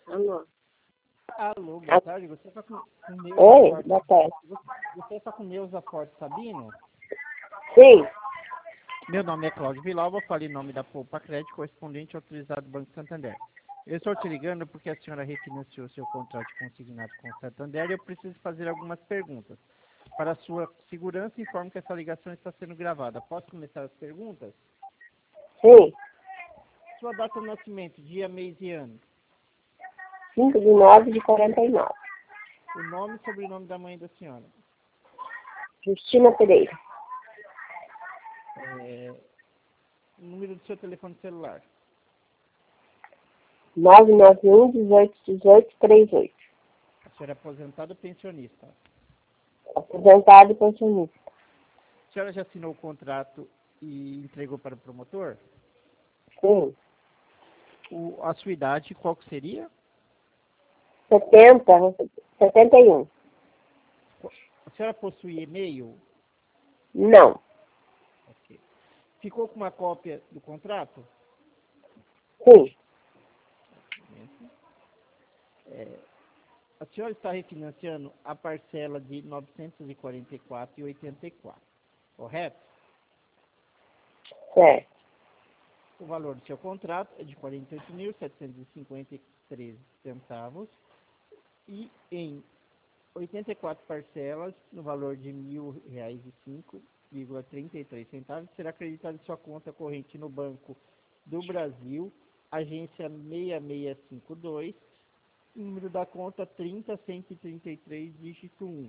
Alô. Alô, boa tarde. Você está com Neuza Oi, Forte? boa tarde. Você está com Neuza Forte Sabino? Sim, Meu nome é Cláudio Vilauba, falei em nome da Poupa Crédito, correspondente autorizado do Banco Santander. Eu estou te ligando porque a senhora refinanciou seu contrato consignado com o Santander e eu preciso fazer algumas perguntas. Para a sua segurança, informo que essa ligação está sendo gravada. Posso começar as perguntas? sim. Sua data de nascimento, dia, mês e ano. 5/9/49. O nome e sobrenome da mãe da senhora. Justina Pereira. O número do seu telefone celular. 991-18-18-38. A senhora é aposentada ou pensionista? Aposentado e pensionista. A senhora já assinou o contrato e entregou para o promotor? Sim. A sua idade, qual que seria? 71. A senhora possui e-mail? Não. Ok. Ficou com uma cópia do contrato? Sim. A senhora está refinanciando a parcela de R$ 944,84, correto? Certo. O valor do seu contrato é de R$ 48.753 e em 84 parcelas, no valor de R$ 1.005,33, será acreditado em sua conta corrente no Banco do Brasil, agência 6652, número da conta 30133, dígito 1.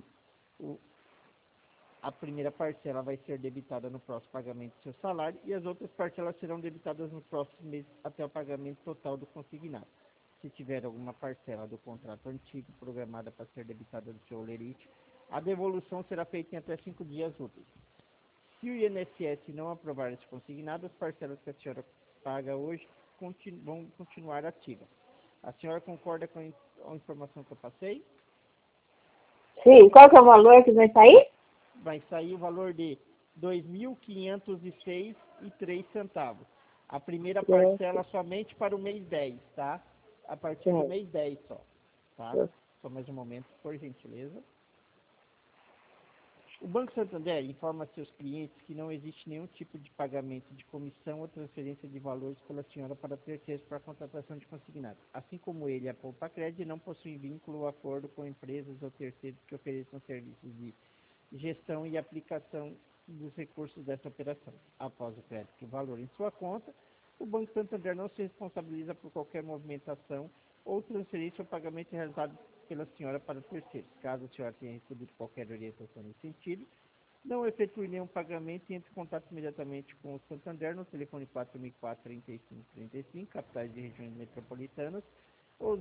A primeira parcela vai ser debitada no próximo pagamento do seu salário e as outras parcelas serão debitadas no próximo mês até o pagamento total do consignado. Se tiver alguma parcela do contrato antigo programada para ser debitada do seu holerite, a devolução será feita em até 5 dias úteis. Se o INSS não aprovar esse consignado, as parcelas que a senhora paga hoje vão continuar ativas. A senhora concorda com a informação que eu passei? Sim. Qual que é o valor que vai sair? Vai sair o valor de R$ 2.506,03. A primeira parcela somente para o mês 10, tá? A partir do mês 10 só, tá? Só mais um momento, por gentileza. O Banco Santander informa a seus clientes que não existe nenhum tipo de pagamento de comissão ou transferência de valores pela senhora para terceiros para a contratação de consignado. Assim como ele, a Poupa Crédito, não possui vínculo ou acordo com empresas ou terceiros que ofereçam serviços de gestão e aplicação dos recursos dessa operação. Após o crédito do valor em sua conta, o Banco Santander não se responsabiliza por qualquer movimentação ou transferência ou pagamento realizado pela senhora para terceiros. Caso a senhora tenha recebido qualquer orientação nesse sentido, não efetue nenhum pagamento e entre em contato imediatamente com o Santander no telefone 4004-3535, capitais de regiões metropolitanas, ou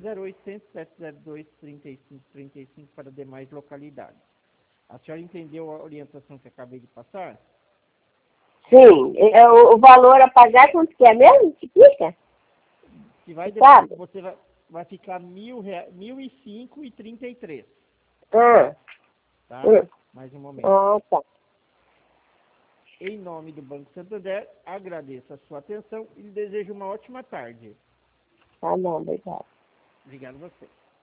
0800-702-3535 para demais localidades. A senhora entendeu a orientação que acabei de passar? Sim. O valor a pagar, quanto que é mesmo? Que fica? Que vai Sabe? você vai ficar R$ 1.005,33. Ah. Tá? Mais um momento. Ah, tá. Em nome do Banco Santander, agradeço a sua atenção e lhe desejo uma ótima tarde. Tá bom, obrigado. Obrigado a você.